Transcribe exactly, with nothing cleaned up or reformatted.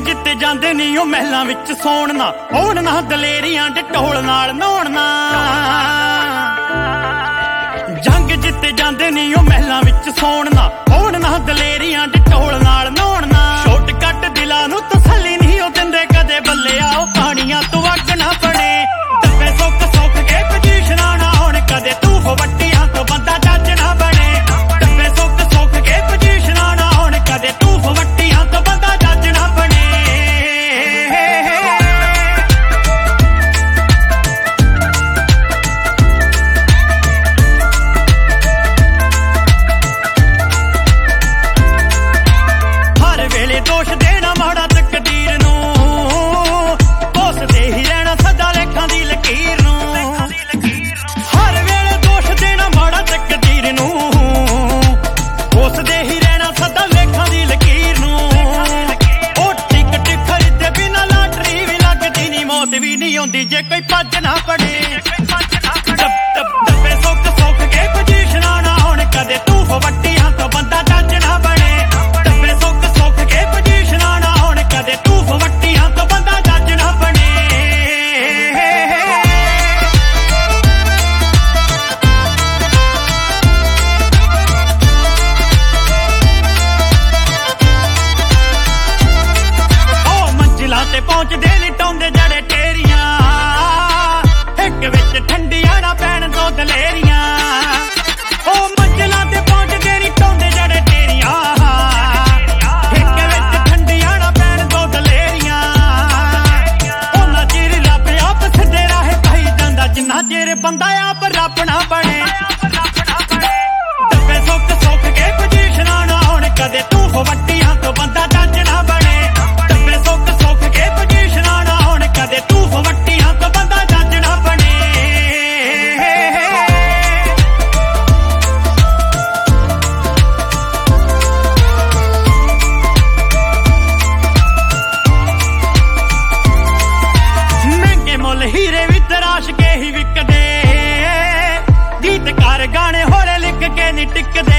ਜਿੱਤੇ ਜਾਂਦੇ ਨੀ ਉਹ ਮਹਿਲਾਂ ਵਿੱਚ ਸੌਣ ਨਾ, ਹੋਣ ਨਾ ਦਲੇਰੀਆਂ ਢੋਲ ਨਾਲ ਨਹਾਉਣ ਨਾ। ਜੰਗ ਜਿੱਤੇ ਜਾਂਦੇ ਨੀ ਉਹ ਮਹਿਲਾਂ ਵਿੱਚ ਸੌਣ ਨਾ, ਹੋਣ ਨਾ ਦਲੇਰੀਆਂ ਢੋਲ ਨਾਲ ਨਹਾਉਣ ਨਾ। ਛੋਟ ਕੱਟ ਦਿਲਾਂ ਨੂੰ ਤਸੱਲੀ ਨਹੀਂ ਉਹ ਦਿੰਦੇ ਕਦੇ, ਬੱਲਿਆ ਉਹ ਪਾਣੀਆਂ ਤੋਂ ਅੱਗ ਨਾ ਬਣੇ। ਦੱਬੇ ਸੁੱਕ ਸੁੱਕ ਕੇ ਪੋਜੀਸ਼ਨਾਂ ਨਾ ਹੋਣ ਕਦੇ, ਤੂੰ ਵੱਟੀਆਂ ਤੋਂ ਬੰਦਾ ਜੱਜ ਨਾ ਬਣੇ। ਦੱਬੇ ਸੁੱਕ ਸੁੱਕ ਕੇ ਪੋਜੀਸ਼ਨਾਂ ਨਾ ਹੋਣ ਕਦੇ, ਤੂੰ ਵੱਟੀਆਂ ਤੋਂ ਬੰਦਾ ਜੱਜ ਨਾ ਬਣੇ। ਹਰ ਵੇਲੇ ਦੋਸ਼ ਦੇਣਾ ਮਾੜਾ ਤਕਦੀਰ ਨੂੰ, ਕੋਸਦੇ ਹੀ ਰਹਿਣਾ ਸਦਾ ਲੇਖਾਂ ਦੀ ਲਕੀਰ ਨੂੰ। ਹਰ ਵੇਲੇ ਦੋਸ਼ ਦੇਣਾ ਮਾੜਾ ਤਕਦੀਰ ਨੂੰ, ਕੋਸਦੇ ਹੀ ਰਹਿਣਾ ਸਦਾ ਲੇਖਾਂ ਦੀ ਲਕੀਰ ਨੂੰ। ਉਹ ਟਿਕਟ ਖਰੀਦੇ ਬਿਨਾ ਲਾਟਰੀ ਵੀ ਲੱਗਦੀ ਨੀ, ਮੌਤ ਵੀ ਨਹੀਂ ਆਉਂਦੀ ਜੇ ਕੋਈ ਭੱਜ ਨਾ ਪੜੇ। ਦੱਬੇ ਸੁੱਕ ਸੁੱਕ ਕੇ ਪੋਜੀਸ਼ਨਾਂ ਨਾ ਹੋਣ ਕਦੇ, ਤੂੰ ਵੱਟੀਆਂ ਤੋਂ ਬੰਦਾ ਜੱਜ ਨਾ ਬਣੇ। ਦੱਬੇ ਸੁੱਕ ਸੁੱਕ ਕੇ ਪੋਜੀਸ਼ਨਾਂ ਨਾ ਹੋਣ ਕਦੇ, ਤੂੰ ਵੱਟੀਆਂ ਤੋਂ ਬੰਦਾ ਜੱਜ ਨਾ ਬਣੇ। ਉਹ ਮੰਜ਼ਿਲਾਂ ਤੇ ਪਹੁੰਚਦੇ ਨੀ ਟਾਉਂਦੇ ਜੜੇ ਟੇਰੀਆਂ, ਇੱਕ ਵਿੱਚ ਠੰਡੀਆਂ ਨਾ ਪੈਣ ਦੋ ਦਲੇਰੀਆਂ। ਉਹ ਮੰਜ਼ਿਲਾਂ ਤੇ ਪਹੁੰਚਦੇ ਨੀ ਟਾਉਂਦੇ ਜੜੇ ਟੇਰੀਆਂ, ਇੱਕ ਵਿੱਚ ਠੰਡੀਆਂ ਨਾ ਪੈਣ ਦੋ ਦਲੇਰੀਆਂ। ਉਹਨਾਂ ਚਿਰ ਰੱਬ ਆਪ ਸਿੱਧੇ ਰਾਹੇ ਪਾਈ ਜਾਂਦਾ, ਜਿੰਨਾ ਚਿਰ ਬੰਦਾ ਆਪ ਰੱਬ ਨਾ ਬਣੇ। ਦੱਬੇ ਸੁੱਕ ਸੁੱਕ ਕੇ ਪੋਜੀਸ਼ਨਾਂ ਨਾ ਹੋਣ ਕਦੇ, ਤੂੰ ਵੱਟੀਆਂ ਤੋਂ ਬੰਦਾ ਜੱਜ ਨਾ ਬਣੇ। ਦੱਬੇ ਸੁੱਕ ਸੁੱਕ ਕੇ ਪੋਜੀਸ਼ਨਾਂ ਨਾ ਹੋਣ ਕਦੇ, ਤੂੰ ਵੱਟੀਆਂ ਤੋਂ ਬੰਦਾ ਜੱਜ ਨਾ ਬਣੇ। ਮਹਿੰਗੇ ਮੁੱਲ ਹੀਰੇ ਵੀ ਤਰਾਸ਼ ਕੇ ਹੀ ਵਿਕਦੇ, ਗੀਤਕਾਰ ਗਾਣੇ ਹੋਰੇ ਲਿਖ ਕੇ ਨੀ ਟਿਕਦੇ।